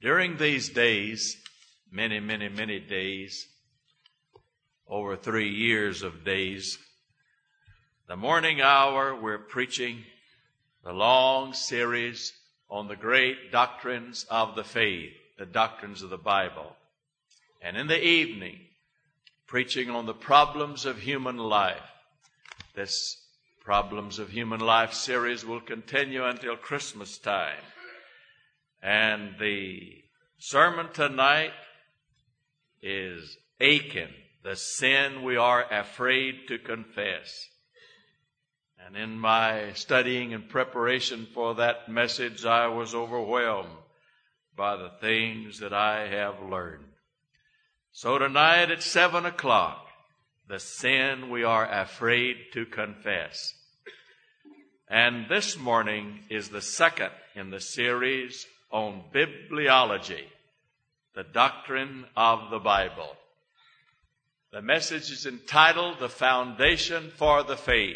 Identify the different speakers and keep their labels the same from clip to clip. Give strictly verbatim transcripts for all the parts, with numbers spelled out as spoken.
Speaker 1: During these days, many, many, many days, over three years of days, the morning hour we're preaching the long series on the great doctrines of the faith, the doctrines of the Bible. And in the evening, preaching on the problems of human life. This Problems of Human Life series will continue until Christmas time. And the sermon tonight is Achan, the sin we are afraid to confess. And in my studying and preparation for that message, I was overwhelmed by the things that I have learned. So tonight at seven o'clock, the sin we are afraid to confess. And this morning is the second in the series on bibliology, the doctrine of the Bible. The message is entitled, The Foundation for the Faith.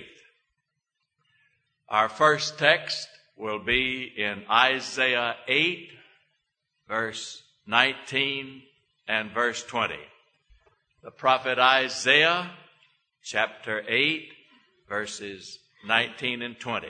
Speaker 1: Our first text will be in Isaiah eight, verse nineteen and verse twenty. The prophet Isaiah, chapter eight, verses nineteen and twenty.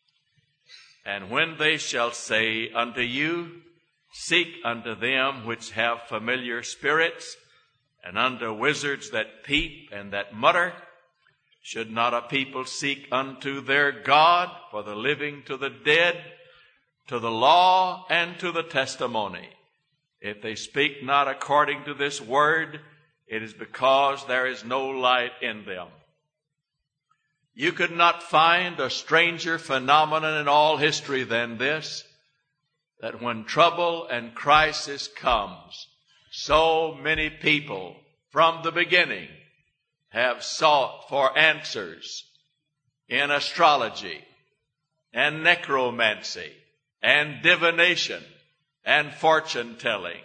Speaker 1: And when they shall say unto you, seek unto them which have familiar spirits, and unto wizards that peep and that mutter, should not a people seek unto their God, for the living to the dead, to the law and to the testimony? If they speak not according to this word, it is because there is no light in them. You could not find a stranger phenomenon in all history than this, that when trouble and crisis comes, so many people from the beginning have sought for answers in astrology and necromancy and divination and fortune telling.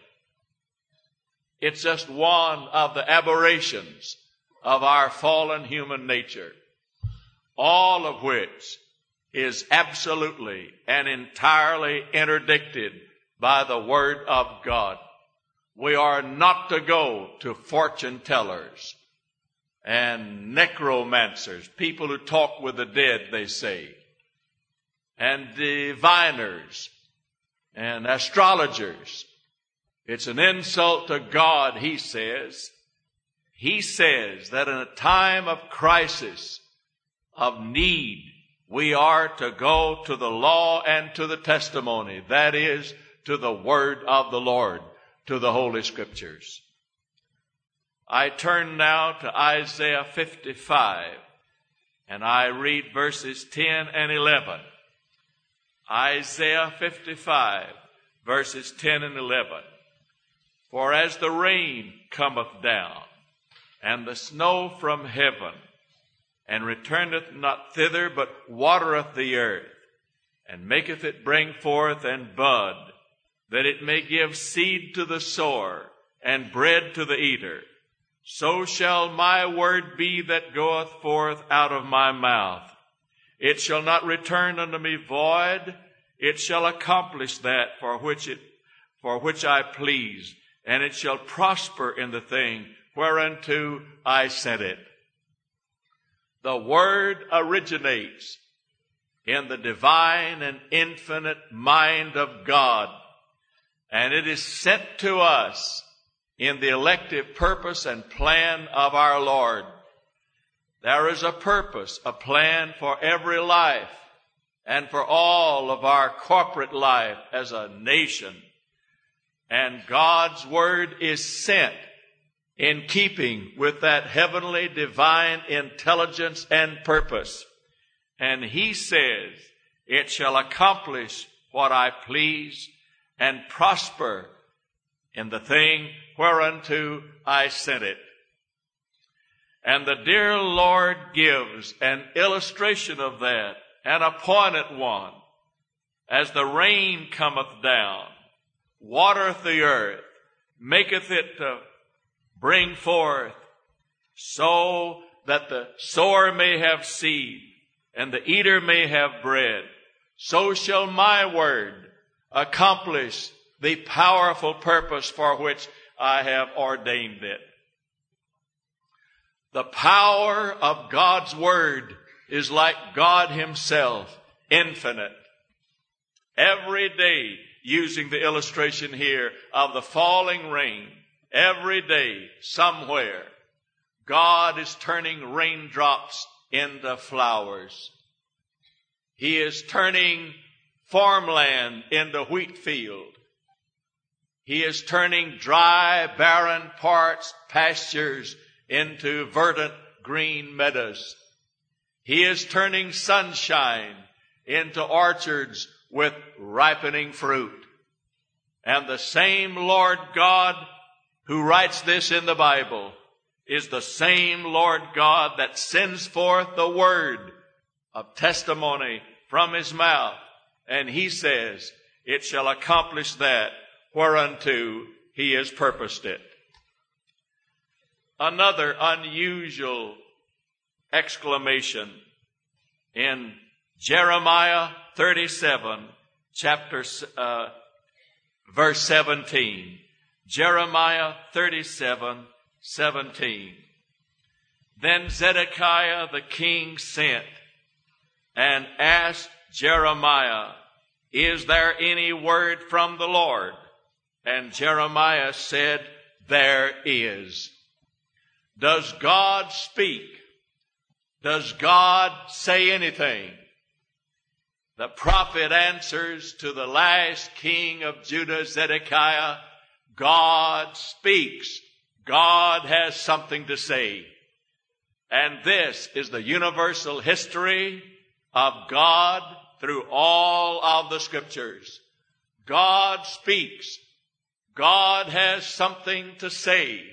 Speaker 1: It's just one of the aberrations of our fallen human nature, all of which is absolutely and entirely interdicted by the Word of God. We are not to go to fortune tellers and necromancers, people who talk with the dead, they say, and diviners and astrologers. It's an insult to God, he says. He says that in a time of crisis, of need, we are to go to the law and to the testimony. That is, to the word of the Lord, to the Holy Scriptures. I turn now to Isaiah fifty-five, and I read verses ten and eleven. Isaiah fifty-five, verses ten and eleven. For as the rain cometh down, and the snow from heaven, and returneth not thither, but watereth the earth, and maketh it bring forth and bud, that it may give seed to the sower, and bread to the eater, so shall my word be that goeth forth out of my mouth. It shall not return unto me void, it shall accomplish that for which it for which I please, and it shall prosper in the thing whereunto I sent it. The word originates in the divine and infinite mind of God, and it is sent to us in the elective purpose and plan of our Lord. There is a purpose, a plan for every life and for all of our corporate life as a nation. And God's word is sent in keeping with that heavenly divine intelligence and purpose. And he says, it shall accomplish what I please and prosper in the thing whereunto I sent it. And the dear Lord gives an illustration of that, an appointed one. As the rain cometh down, watereth the earth, maketh it to bring forth, so that the sower may have seed, and the eater may have bread, so shall my word accomplish the powerful purpose for which I have ordained it. The power of God's Word is like God Himself, infinite. Every day, using the illustration here of the falling rain, every day, somewhere, God is turning raindrops into flowers. He is turning farmland into wheat field. He is turning dry, barren parts, pastures, into verdant green meadows. He is turning sunshine into orchards with ripening fruit. And the same Lord God who writes this in the Bible is the same Lord God that sends forth the word of testimony from His mouth. And He says, it shall accomplish that whereunto He has purposed it. Another unusual exclamation in Jeremiah thirty-seven, chapter, uh, verse seventeen. Jeremiah thirty-seven, seventeen. Then Zedekiah the king sent and asked Jeremiah, is there any word from the Lord? And Jeremiah said, there is. Does God speak? Does God say anything? The prophet answers to the last king of Judah, Zedekiah, God speaks. God has something to say. And this is the universal history of God through all of the Scriptures. God speaks. God has something to say.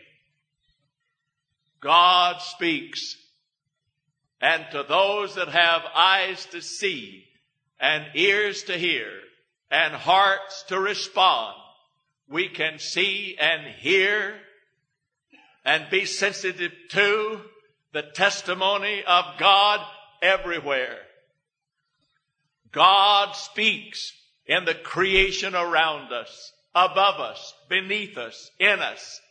Speaker 1: God speaks. And to those that have eyes to see and ears to hear and hearts to respond, we can see and hear and be sensitive to the testimony of God everywhere. God speaks in the creation around us, above us, beneath us, in us.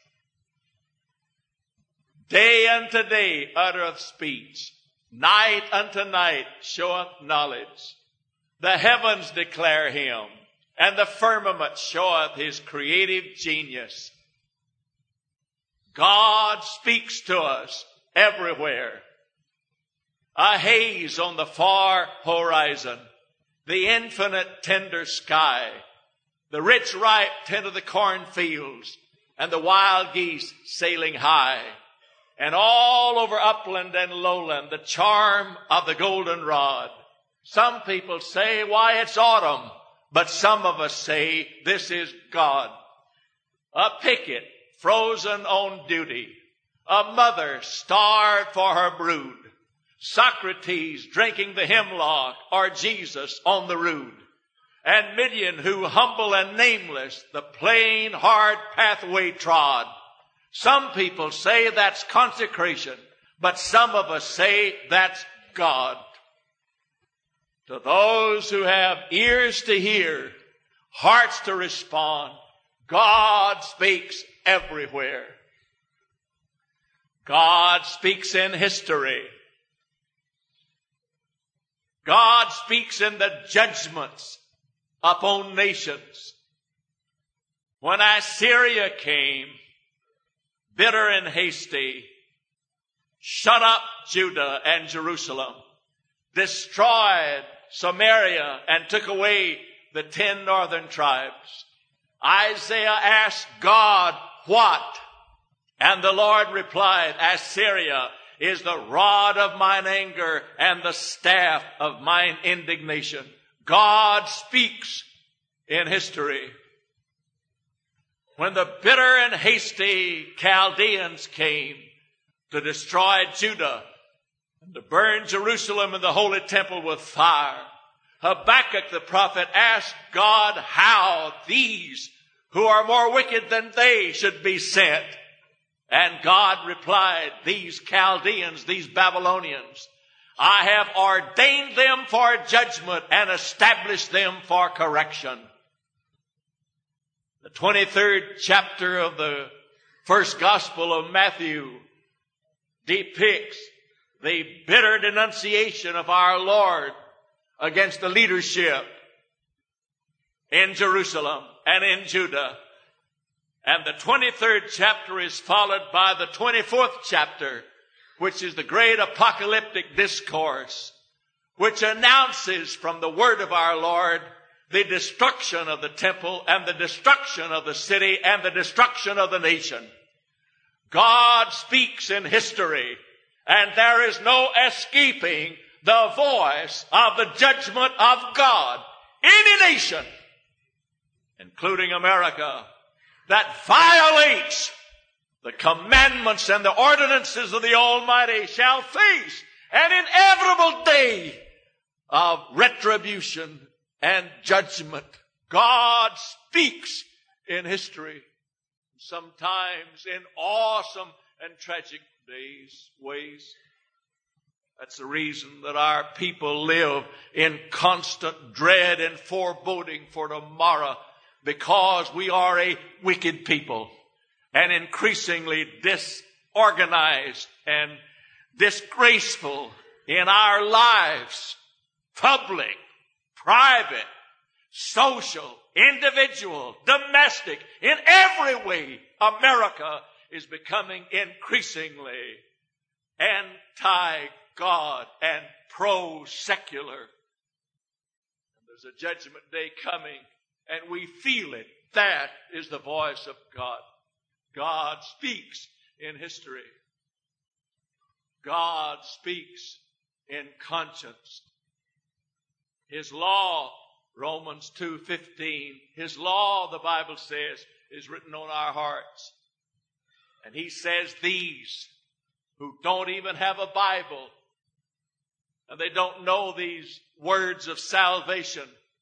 Speaker 1: Day unto day uttereth speech. Night unto night showeth knowledge. The heavens declare Him, and the firmament showeth His creative genius. God speaks to us everywhere. A haze on the far horizon, the infinite tender sky, the rich ripe tint of the cornfields, and the wild geese sailing high. And all over upland and lowland, the charm of the goldenrod. Some people say, why, it's autumn. But some of us say, this is God. A picket frozen on duty. A mother starved for her brood. Socrates drinking the hemlock, or Jesus on the rood. And Midian, who humble and nameless, the plain hard pathway trod. Some people say that's consecration, but some of us say that's God. To those who have ears to hear, hearts to respond, God speaks everywhere. God speaks in history. God speaks in the judgments upon nations. When Assyria came, bitter and hasty, shut up Judah and Jerusalem, destroyed Samaria, and took away the ten northern tribes. Isaiah asked God, what? And the Lord replied, Assyria is the rod of mine anger and the staff of mine indignation. God speaks in history. When the bitter and hasty Chaldeans came to destroy Judah and to burn Jerusalem and the holy temple with fire, Habakkuk the prophet asked God how these who are more wicked than they should be sent. And God replied, these Chaldeans, these Babylonians, I have ordained them for judgment and established them for correction. The twenty-third chapter of the first gospel of Matthew depicts the bitter denunciation of our Lord against the leadership in Jerusalem and in Judah. And the twenty-third chapter is followed by the twenty-fourth chapter, which is the great apocalyptic discourse, which announces from the word of our Lord the destruction of the temple and the destruction of the city and the destruction of the nation. God speaks in history, and there is no escaping the voice of the judgment of God. Any nation, including America, that violates the commandments and the ordinances of the Almighty shall face an inevitable day of retribution and judgment. God speaks in history, sometimes in awesome and tragic days, ways. That's the reason that our people live in constant dread and foreboding for tomorrow, because we are a wicked people and increasingly disorganized and disgraceful in our lives, public, private, social, individual, domestic. In every way, America is becoming increasingly anti-God and pro-secular. And there's a judgment day coming, and we feel it. That is the voice of God. God speaks in history. God speaks in conscience. His law, Romans two fifteen, His law, the Bible says, is written on our hearts. And He says these who don't even have a Bible, and they don't know these words of salvation,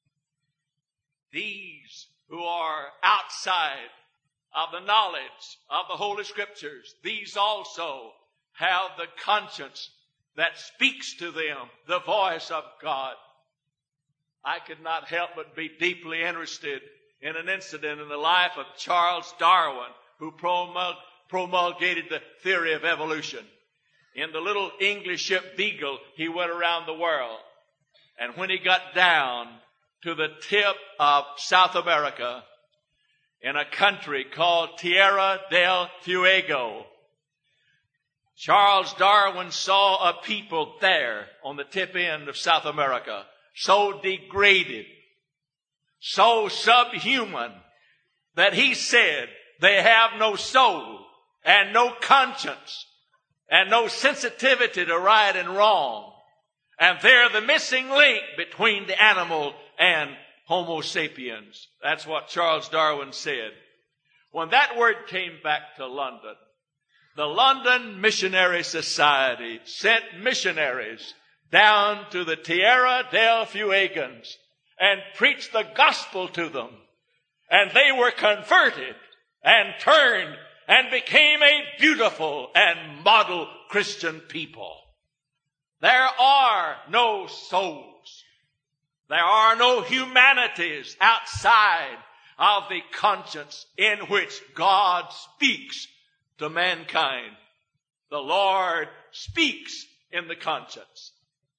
Speaker 1: these who are outside of the knowledge of the Holy Scriptures, these also have the conscience that speaks to them the voice of God. I could not help but be deeply interested in an incident in the life of Charles Darwin, who promul- promulgated the theory of evolution. In the little English ship Beagle, he went around the world. And when he got down to the tip of South America, in a country called Tierra del Fuego, Charles Darwin saw a people there on the tip end of South America, so degraded, so subhuman, that he said they have no soul and no conscience and no sensitivity to right and wrong. And they're the missing link between the animal and Homo sapiens. That's what Charles Darwin said. When that word came back to London, the London Missionary Society sent missionaries down to the Tierra del Fuegans and preached the gospel to them. And they were converted and turned and became a beautiful and model Christian people. There are no souls. There are no humanities outside of the conscience in which God speaks to mankind. The Lord speaks in the conscience.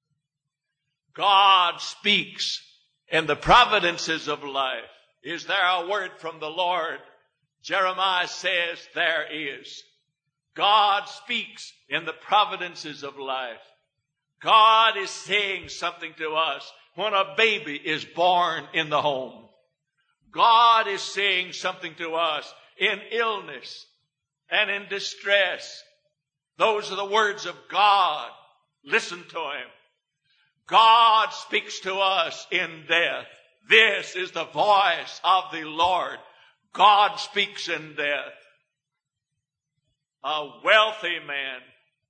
Speaker 1: God speaks in the providences of life. Is there a word from the Lord? Jeremiah says there is. God speaks in the providences of life. God is saying something to us when a baby is born in the home. God is saying something to us in illness and in distress. Those are the words of God. Listen to Him. God speaks to us in death. This is the voice of the Lord. God speaks in death. A wealthy man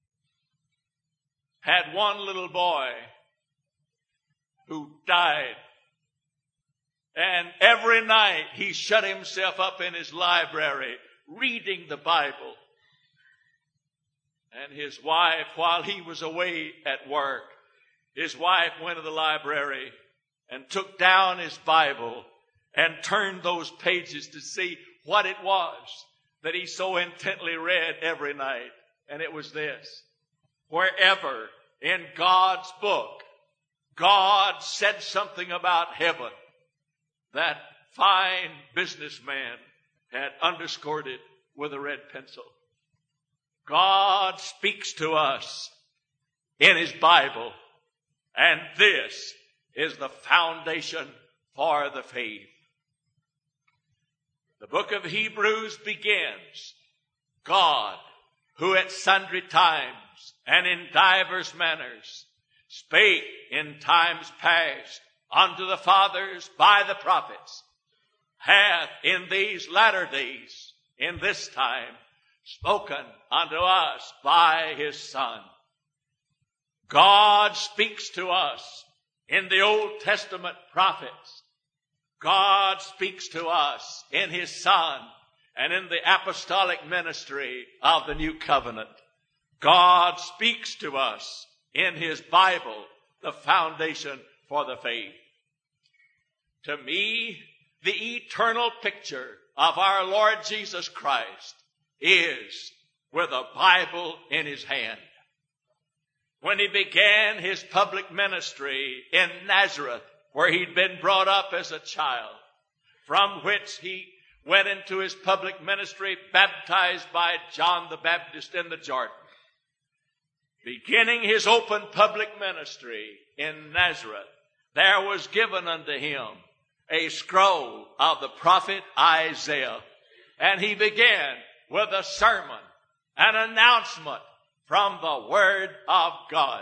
Speaker 1: had one little boy who died. And every night he shut himself up in his library reading the Bible. And his wife, while he was away at work, his wife went to the library and took down his Bible and turned those pages to see what it was that he so intently read every night. And it was this: wherever in God's book God said something about heaven, that fine businessman had underscored it with a red pencil. God speaks to us in his Bible, and this is the foundation for the faith. The book of Hebrews begins, God, who at sundry times and in divers manners spake in times past unto the fathers by the prophets, hath in these latter days, in this time, spoken unto us by his Son. God speaks to us in the Old Testament prophets. God speaks to us in his Son and in the apostolic ministry of the New Covenant. God speaks to us in his Bible, the foundation for the faith. To me, the eternal picture of our Lord Jesus Christ is with a Bible in his hand. When he began his public ministry in Nazareth, where he'd been brought up as a child, from which he went into his public ministry baptized by John the Baptist in the Jordan, beginning his open public ministry in Nazareth, there was given unto him a scroll of the prophet Isaiah, and he began with a sermon, an announcement from the Word of God.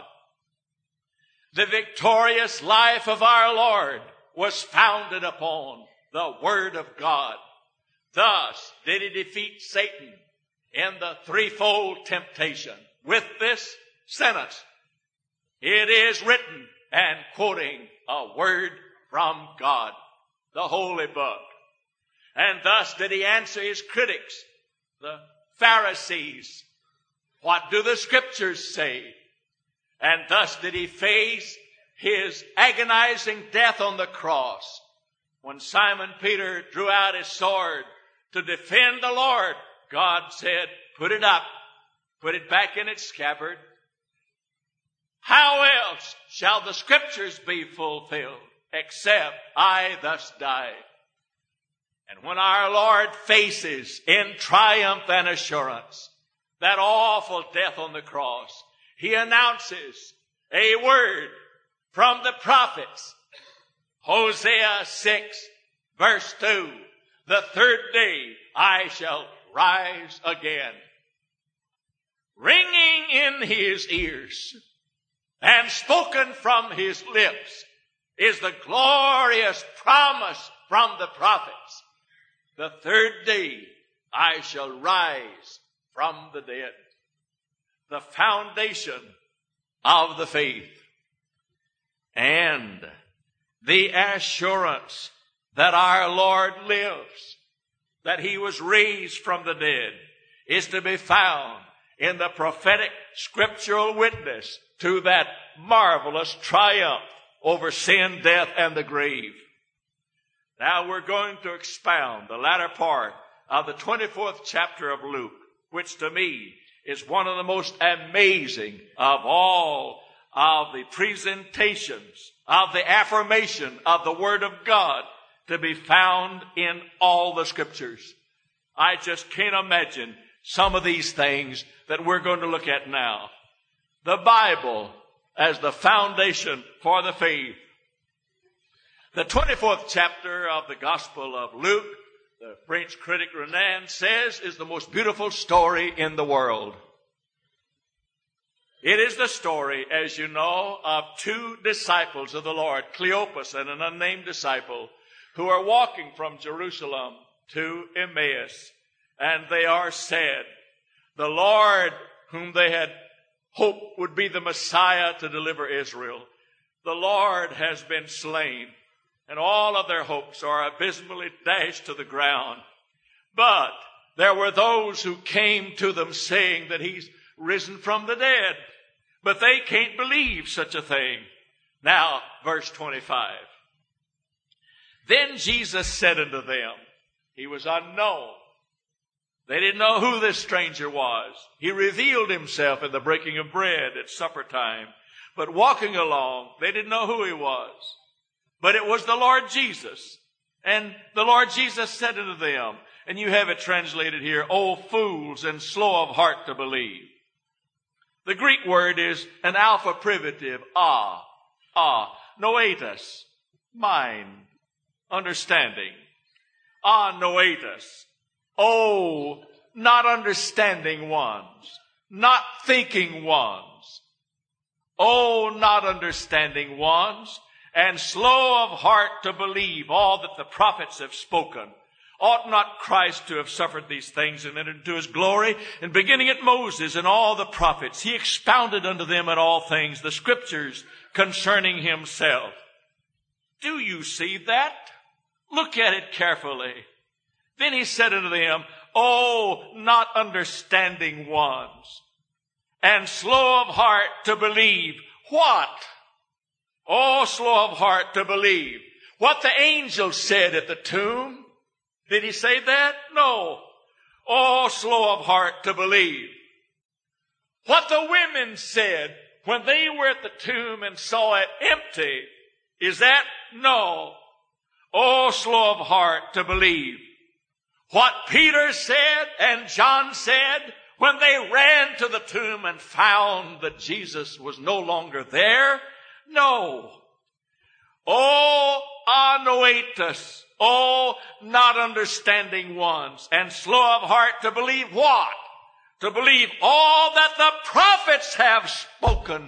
Speaker 1: The victorious life of our Lord was founded upon the Word of God. Thus did he defeat Satan in the threefold temptation with this sentence: it is written, and quoting a word from God, the holy book. And thus did he answer his critics, the Pharisees. What do the scriptures say? And thus did he face his agonizing death on the cross. When Simon Peter drew out his sword to defend the Lord, God said, put it up, put it back in its scabbard. How else shall the scriptures be fulfilled except I thus die? And when our Lord faces in triumph and assurance that awful death on the cross, he announces a word from the prophets. Hosea six, verse two, the third day I shall rise again. Ringing in his ears and spoken from his lips is the glorious promise from the prophets. The third day I shall rise from the dead. The foundation of the faith and the assurance that our Lord lives, that he was raised from the dead, is to be found in the prophetic scriptural witness to that marvelous triumph over sin, death, and the grave. Now we're going to expound the latter part of the twenty-fourth chapter of Luke, which to me is one of the most amazing of all of the presentations of the affirmation of the Word of God to be found in all the scriptures. I just can't imagine some of these things that we're going to look at now. The Bible as the foundation for the faith. The twenty-fourth chapter of the Gospel of Luke, the French critic Renan says, is the most beautiful story in the world. It is the story, as you know, of two disciples of the Lord, Cleopas and an unnamed disciple, who are walking from Jerusalem to Emmaus. And they are sad. The Lord, whom they had hoped would be the Messiah to deliver Israel, the Lord has been slain. And all of their hopes are abysmally dashed to the ground. But there were those who came to them saying that he's risen from the dead. But they can't believe such a thing. Now, verse twenty-five. Then Jesus said unto them, he was unknown. They didn't know who this stranger was. He revealed himself in the breaking of bread at supper time. But walking along, they didn't know who he was. But it was the Lord Jesus. And the Lord Jesus said unto them, and you have it translated here, O fools and slow of heart to believe. The Greek word is an alpha privative, ah, ah, noetus, mind, understanding. Ah, noetus, oh, not understanding ones, not thinking ones. Oh, not understanding ones, and slow of heart to believe all that the prophets have spoken. Ought not Christ to have suffered these things and entered into his glory? And beginning at Moses and all the prophets, he expounded unto them in all things the scriptures concerning himself. Do you see that? Look at it carefully. Then he said unto them, O not understanding ones, and slow of heart to believe. What? Oh, slow of heart to believe. What the angel said at the tomb. Did he say that? No. Oh, slow of heart to believe. What the women said when they were at the tomb and saw it empty. Is that? No. Oh, slow of heart to believe. What Peter said and John said when they ran to the tomb and found that Jesus was no longer there? No. Oh, anoetus. Oh, not understanding ones, and slow of heart to believe what? To believe all that the prophets have spoken.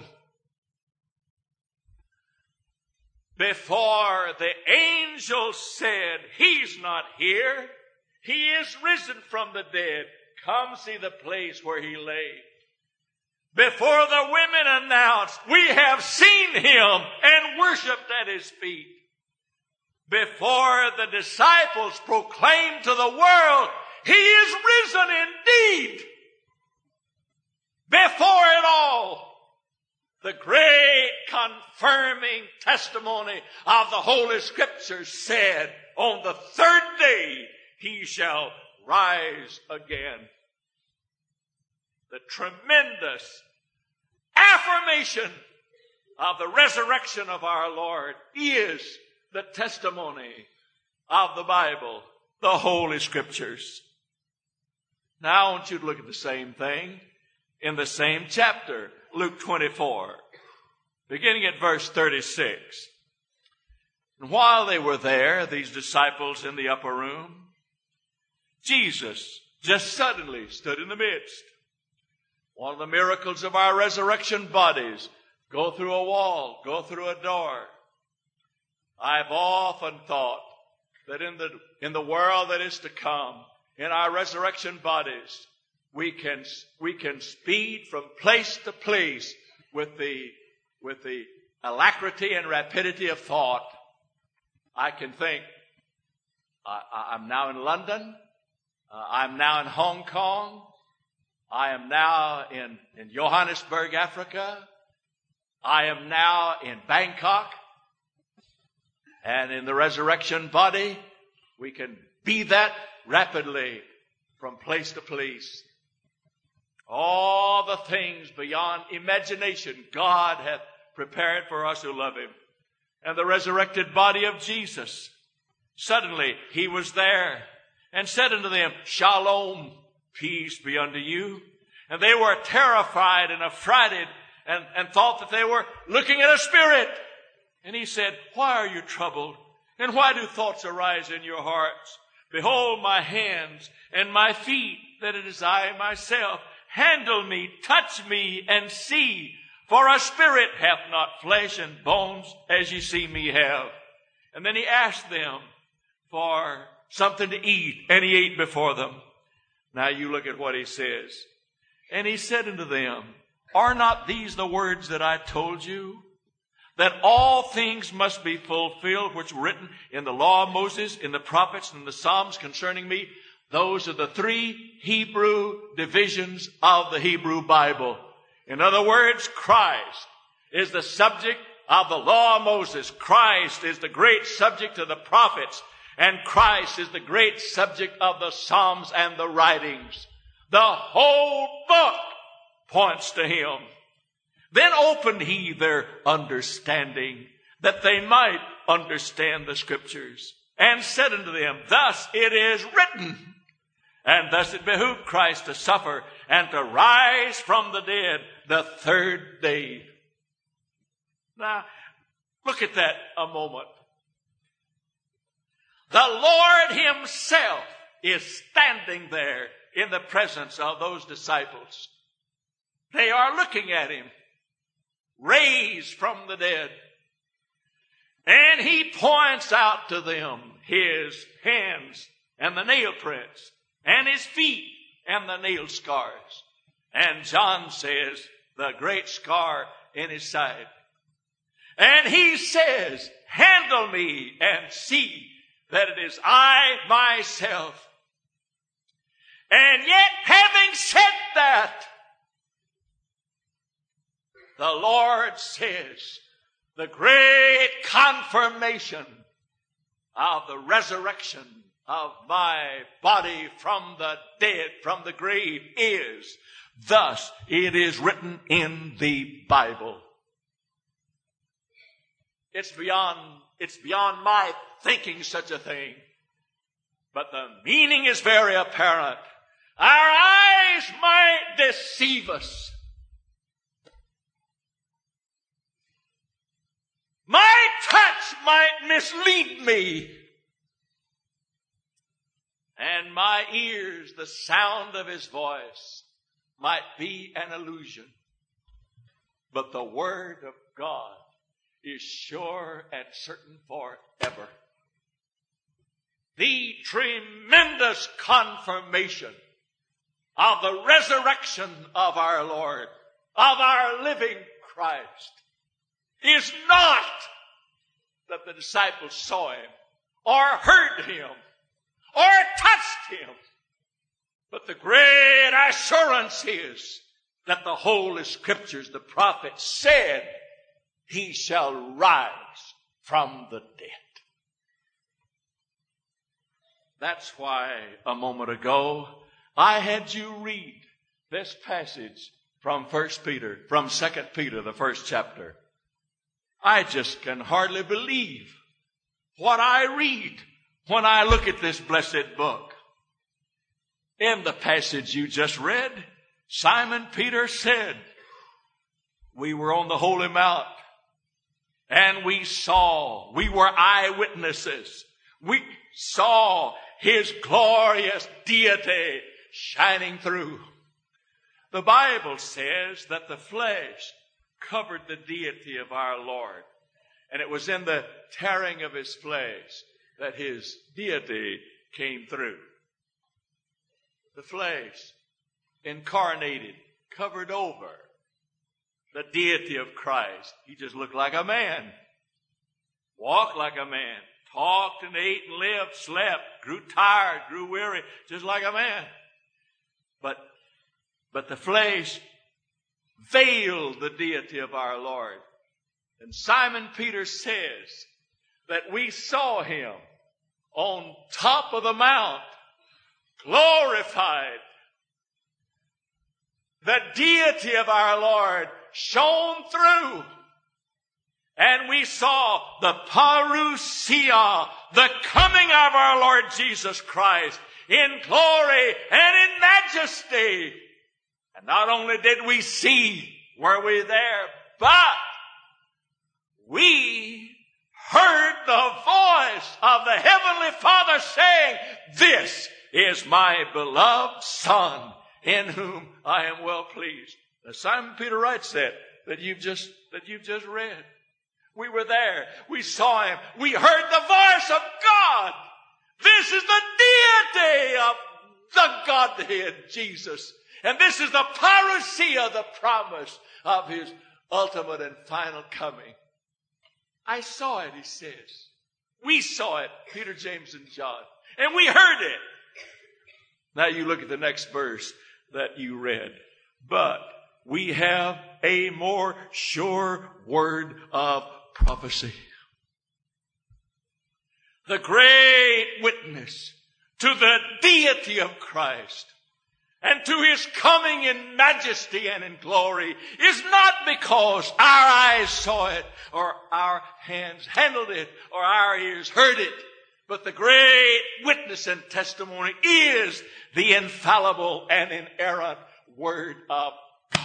Speaker 1: Before the angel said, he's not here, he is risen from the dead. Come see the place where he lay. Before the women announced, we have seen him and worshiped at his feet. Before the disciples proclaimed to the world, he is risen indeed. Before it all, the great confirming testimony of the Holy Scriptures said, on the third day he shall rise again. The tremendous affirmation of the resurrection of our Lord is the testimony of the Bible, the Holy Scriptures. Now I want you to look at the same thing in the same chapter, Luke twenty-four, beginning at verse thirty-six. And while they were there, these disciples in the upper room, Jesus just suddenly stood in the midst. One of the miracles of our resurrection bodies, go through a wall, go through a door. I've often thought that in the, in the world that is to come, in our resurrection bodies, we can, we can speed from place to place with the, with the alacrity and rapidity of thought. I can think, I, I'm now in London. Uh, I'm now in Hong Kong. I am now in, in Johannesburg, Africa. I am now in Bangkok. And in the resurrection body, we can be that rapidly from place to place. All the things beyond imagination God hath prepared for us who love him. And the resurrected body of Jesus, suddenly he was there and said unto them, Shalom, peace be unto you. And they were terrified and affrighted and, and thought that they were looking at a spirit. And he said, why are you troubled? And why do thoughts arise in your hearts? Behold my hands and my feet, that it is I myself. Handle me, touch me, and see. For a spirit hath not flesh and bones, as ye see me have. And then he asked them for something to eat, and he ate before them. Now you look at what he says. And he said unto them, are not these the words that I told you? That all things must be fulfilled which were written in the law of Moses, in the prophets, and the Psalms concerning me. Those are the three Hebrew divisions of the Hebrew Bible. In other words, Christ is the subject of the law of Moses. Christ is the great subject of the prophets, and Christ is the great subject of the Psalms and the writings. The whole book points to him. Then opened he their understanding, that they might understand the Scriptures, and said unto them, thus it is written, and thus it behooved Christ to suffer and to rise from the dead the third day. Now, look at that a moment. The Lord himself is standing there in the presence of those disciples. They are looking at him, raised from the dead. And he points out to them his hands and the nail prints, and his feet and the nail scars. And John says, the great scar in his side. And he says, handle me and see that it is I myself. And yet, having said that, the Lord says, the great confirmation of the resurrection of my body from the dead, from the grave, is, thus it is written in the Bible. It's beyond, it's beyond my thinking such a thing. But the meaning is very apparent. Our eyes might deceive us. My touch might mislead me. And my ears, the sound of his voice, might be an illusion. But the Word of God is sure and certain forever. The tremendous confirmation of the resurrection of our Lord, of our living Christ, is not that the disciples saw him or heard him or touched him, but the great assurance is that the Holy Scriptures, the prophets, said, he shall rise from the dead. That's why a moment ago I had you read this passage from First Peter, from Second Peter, the first chapter. I just can hardly believe what I read when I look at this blessed book. In the passage you just read, Simon Peter said, we were on the Holy Mount and we saw, we were eyewitnesses. We saw his glorious deity shining through. The Bible says that the flesh covered the deity of our Lord. And it was in the tearing of his flesh that his deity came through. The flesh incarnated, covered over the deity of Christ. He just looked like a man, walked like a man, talked and ate and lived, slept, grew tired, grew weary, just like a man. But, but the flesh veiled the deity of our Lord. And Simon Peter says that we saw him on top of the mount, glorified. The deity of our Lord shone through. And we saw the parousia, the coming of our Lord Jesus Christ in glory and in majesty. And not only did we see, were we there, but we heard the voice of the Heavenly Father saying, this is my beloved Son, in whom I am well pleased. Now, Simon Peter writes that, that you've just, that you've just read. We were there. We saw him. We heard the voice of God. This is the deity of the Godhead, Jesus. And this is the parousia, the promise of his ultimate and final coming. I saw it, he says. We saw it, Peter, James, and John. And we heard it. Now you look at the next verse that you read. But we have a more sure word of prophecy. The great witness to the deity of Christ and to His coming in majesty and in glory is not because our eyes saw it or our hands handled it or our ears heard it, but the great witness and testimony is the infallible and inerrant Word of God.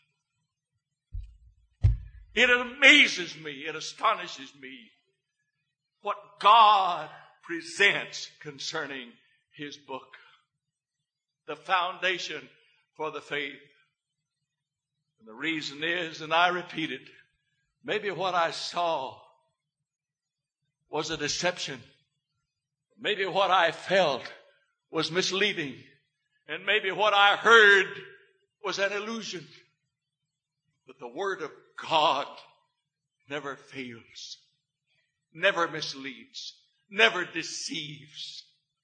Speaker 1: It amazes me, it astonishes me what God presents concerning His book, the foundation for the faith. And the reason is, and I repeat it, maybe what I saw was a deception. Maybe what I felt was misleading. And maybe what I heard was an illusion. But the Word of God never fails, never misleads, never deceives.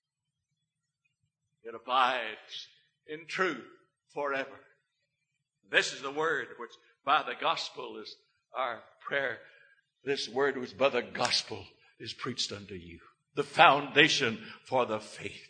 Speaker 1: It abides in truth forever. This is the word which by the gospel is our prayer. This word which by the gospel is preached unto you. The foundation for the faith.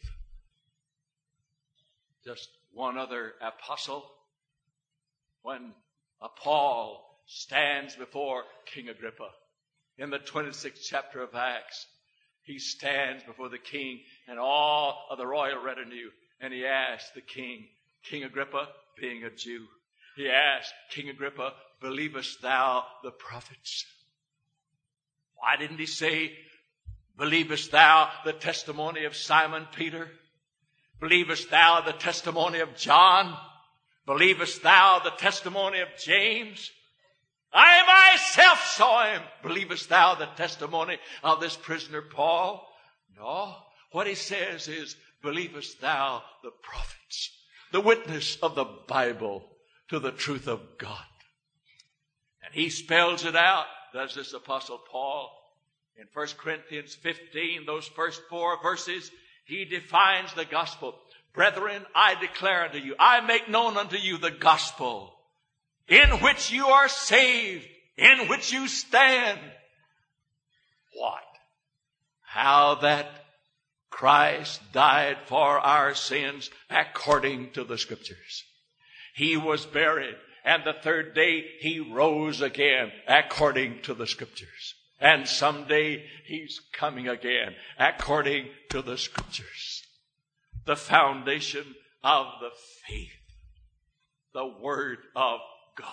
Speaker 1: Just one other apostle. When a Paul stands before King Agrippa in the twenty-sixth chapter of Acts, he stands before the king and all of the royal retinue, and he asks the king, King Agrippa, being a Jew, he asks, King Agrippa, believest thou the prophets? Why didn't he say, believest thou the testimony of Simon Peter? Believest thou the testimony of John? Believest thou the testimony of James? I myself saw him. Believest thou the testimony of this prisoner Paul? No. What he says is, believest thou the prophets, the witness of the Bible to the truth of God? And he spells it out, does this Apostle Paul. In First Corinthians fifteen, those first four verses, he defines the gospel. Brethren, I declare unto you, I make known unto you the gospel, in which you are saved, in which you stand. What? How that Christ died for our sins according to the Scriptures. He was buried, and the third day He rose again according to the Scriptures. And someday He's coming again according to the Scriptures. The foundation of the faith, the Word of God.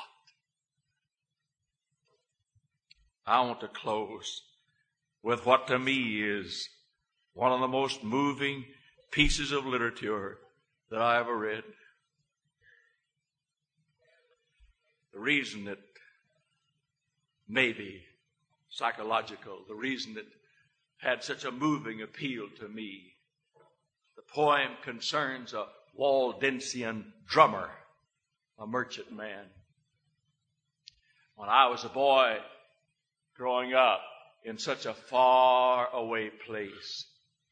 Speaker 1: I want to close with what to me is one of the most moving pieces of literature that I ever read. The reason that maybe psychological, the reason that had such a moving appeal to me. The poem concerns a Waldensian drummer, a merchant man. When I was a boy growing up in such a far away place,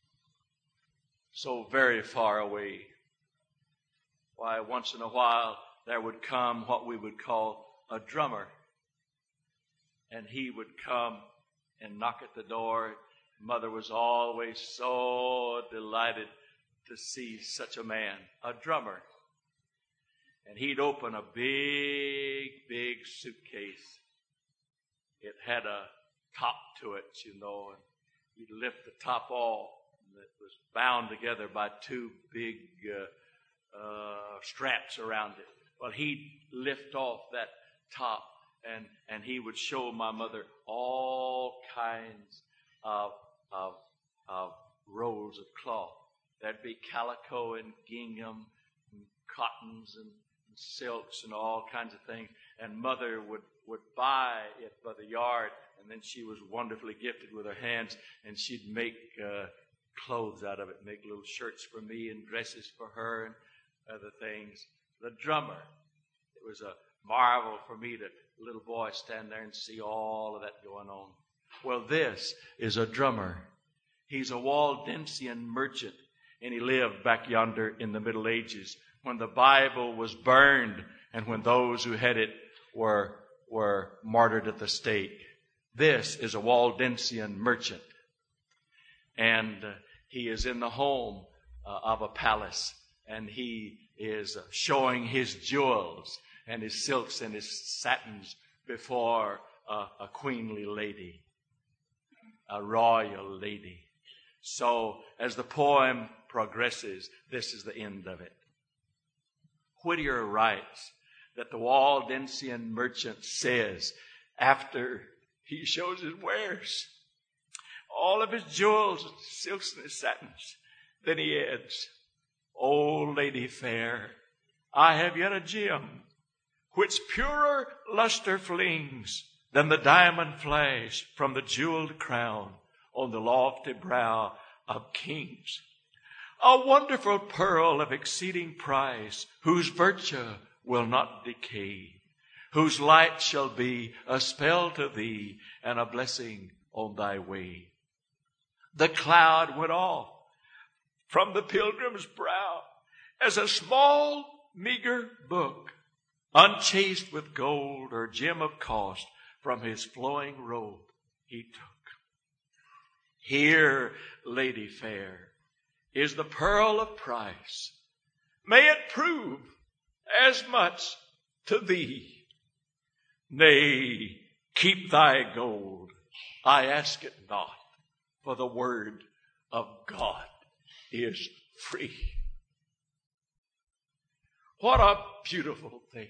Speaker 1: so very far away, why once in a while there would come what we would call a drummer. And he would come and knock at the door. Mother was always so delighted to see such a man, a drummer. And he'd open a big, big suitcase. It had a top to it, you know, and he'd lift the top off. And it was bound together by two big uh, uh, straps around it. Well, he'd lift off that top. And, and he would show my mother all kinds of, of, of rolls of cloth. There'd be calico and gingham and cottons and, and silks and all kinds of things. And Mother would, would buy it by the yard. And then she was wonderfully gifted with her hands. And she'd make uh, clothes out of it, make little shirts for me and dresses for her and other things. The drummer. It was a marvel for me to little boy stand there and see all of that going on. Well, this is a drummer. He's a Waldensian merchant, and he lived back yonder in the Middle Ages when the Bible was burned and when those who had it were, were martyred at the stake. This is a Waldensian merchant, and uh, he is in the home uh, of a palace, and he is uh, showing his jewels and his silks and his satins before uh, a queenly lady, a royal lady. So as the poem progresses, this is the end of it. Whittier writes that the Waldensian merchant says, after he shows his wares, all of his jewels, silks, and his satins, then he adds, "O lady fair, I have yet a gem, which purer luster flings than the diamond flash from the jeweled crown on the lofty brow of kings. A wonderful pearl of exceeding price, whose virtue will not decay, whose light shall be a spell to thee and a blessing on thy way." The cloud went off from the pilgrim's brow as a small, meager book, unchased with gold or gem of cost, from his flowing robe he took. Here, lady fair, is the pearl of price. May it prove as much to thee. Nay, keep thy gold. I ask it not, for the word of God is free. What a beautiful thing.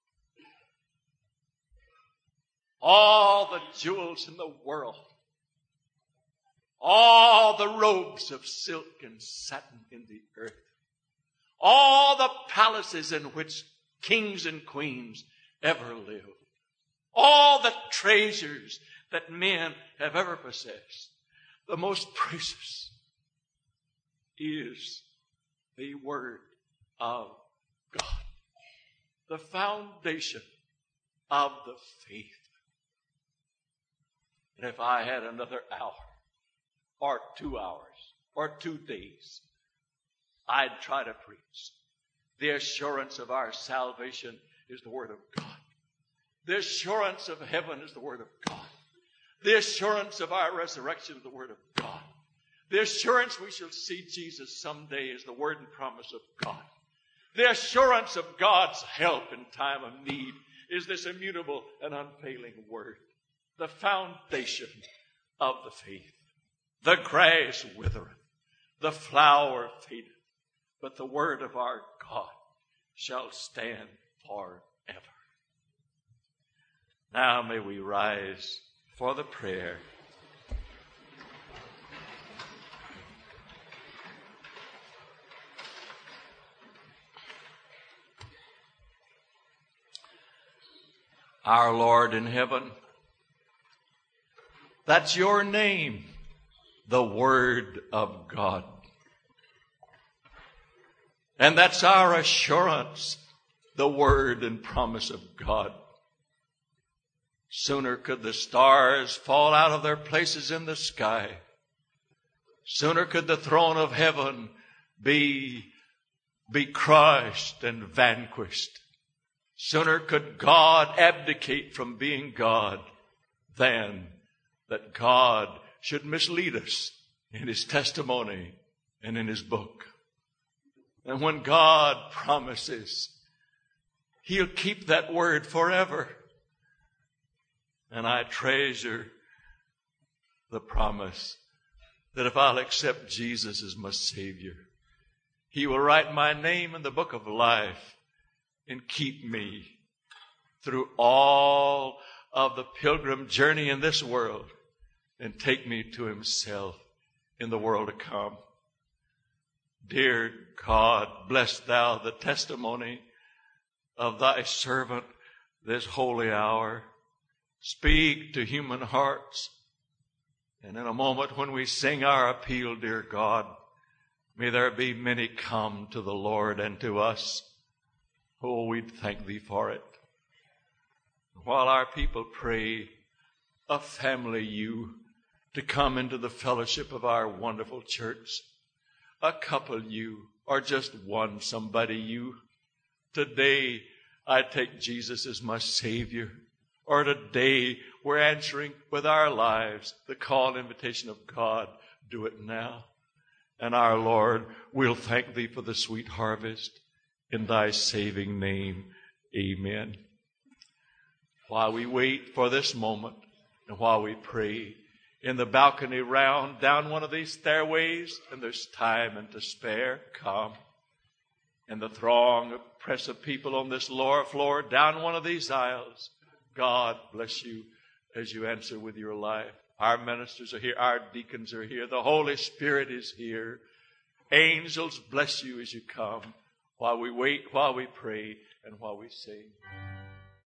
Speaker 1: All the jewels in the world, all the robes of silk and satin in the earth, all the palaces in which kings and queens ever lived, all the treasures that men have ever possessed, the most precious is the Word of God, the foundation of the faith. And if I had another hour, or two hours, or two days, I'd try to preach. The assurance of our salvation is the Word of God. The assurance of heaven is the Word of God. The assurance of our resurrection is the Word of God. The assurance we shall see Jesus someday is the word and promise of God. The assurance of God's help in time of need is this immutable and unfailing word. The foundation of the faith. The grass withereth, the flower fadeth, but the word of our God shall stand forever. Now may we rise for the prayer. Our Lord in heaven, that's your name, the Word of God. And that's our assurance, the Word and promise of God. Sooner could the stars fall out of their places in the sky. Sooner could the throne of heaven be, be crushed and vanquished. Sooner could God abdicate from being God than that God should mislead us in His testimony and in His book. And when God promises, He'll keep that word forever. And I treasure the promise that if I'll accept Jesus as my Savior, He will write my name in the book of life and keep me through all of the pilgrim journey in this world and take me to Himself in the world to come. Dear God, bless Thou the testimony of Thy servant this holy hour. Speak to human hearts. And in a moment when we sing our appeal, dear God, may there be many come to the Lord and to us. Oh, we'd thank Thee for it. While our people pray, a family you to come into the fellowship of our wonderful church, a couple you, or just one somebody you. Today, I take Jesus as my Savior. Or today, we're answering with our lives the call and invitation of God. Do it now. And our Lord, we'll thank thee for the sweet harvest. In thy saving name, amen. While we wait for this moment and while we pray, in the balcony round, down one of these stairways, and there's time and to spare, come. In the throng of oppressive people on this lower floor, down one of these aisles, God bless you as you answer with your life. Our ministers are here. Our deacons are here. The Holy Spirit is here. Angels bless you as you come while we wait, while we pray, and while we sing.